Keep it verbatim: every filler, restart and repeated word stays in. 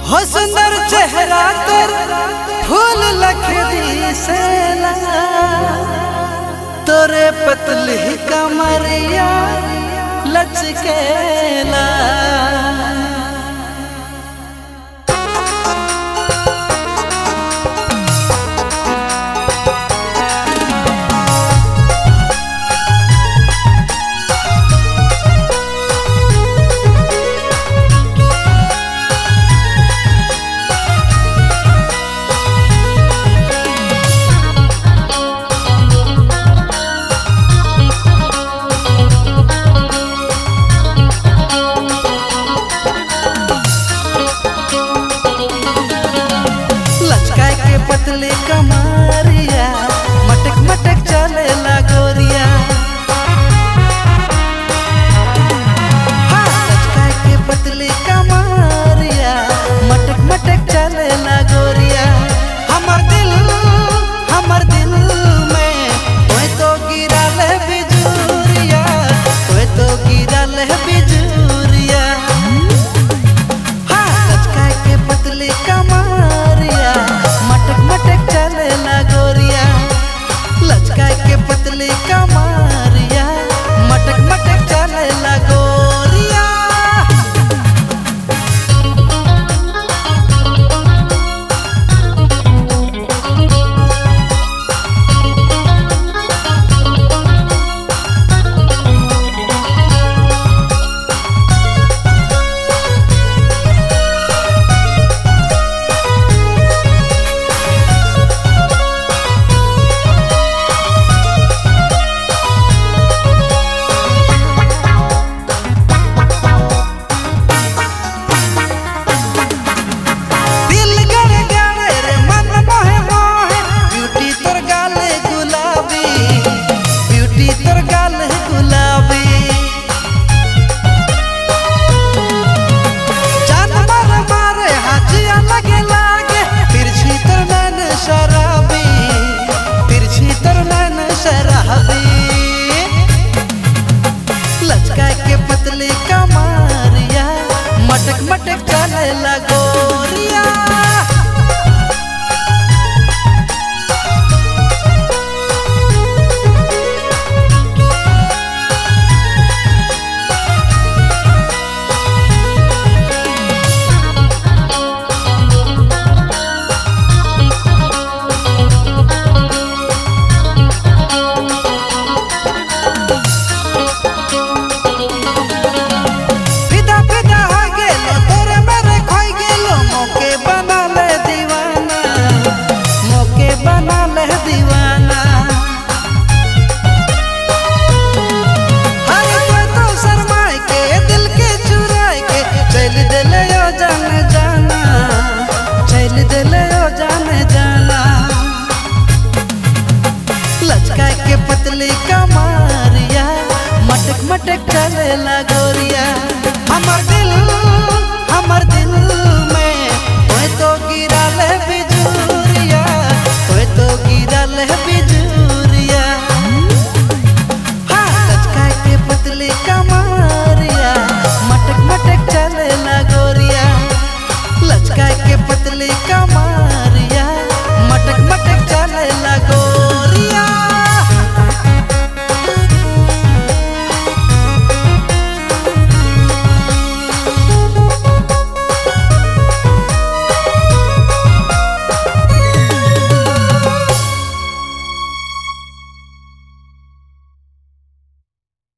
हो सुंदर चेहरा कर फूल लखदी सेला तोरे पतली कमरिया लचकेला। पतले कमरिया मटक मटक चले ला गोरिया, हाँ लचका के पतले कमरिया मटक मटक चले ला गोरिया। हमर दिल हमर दिल में तोय तो गिरा ले बिजुरिया, तोय तो गिरा ले बिजुरिया। हाँ लचका के पतले कमरिया मटक मटक चले ला गोरिया, लचका के पतली कमरिया मटक मटक चले ला गोरिया। लचका के पतली कमरिया मटक मटक चले ला गोरिया। लचका के पतली कमरिया मटक मटक चले ला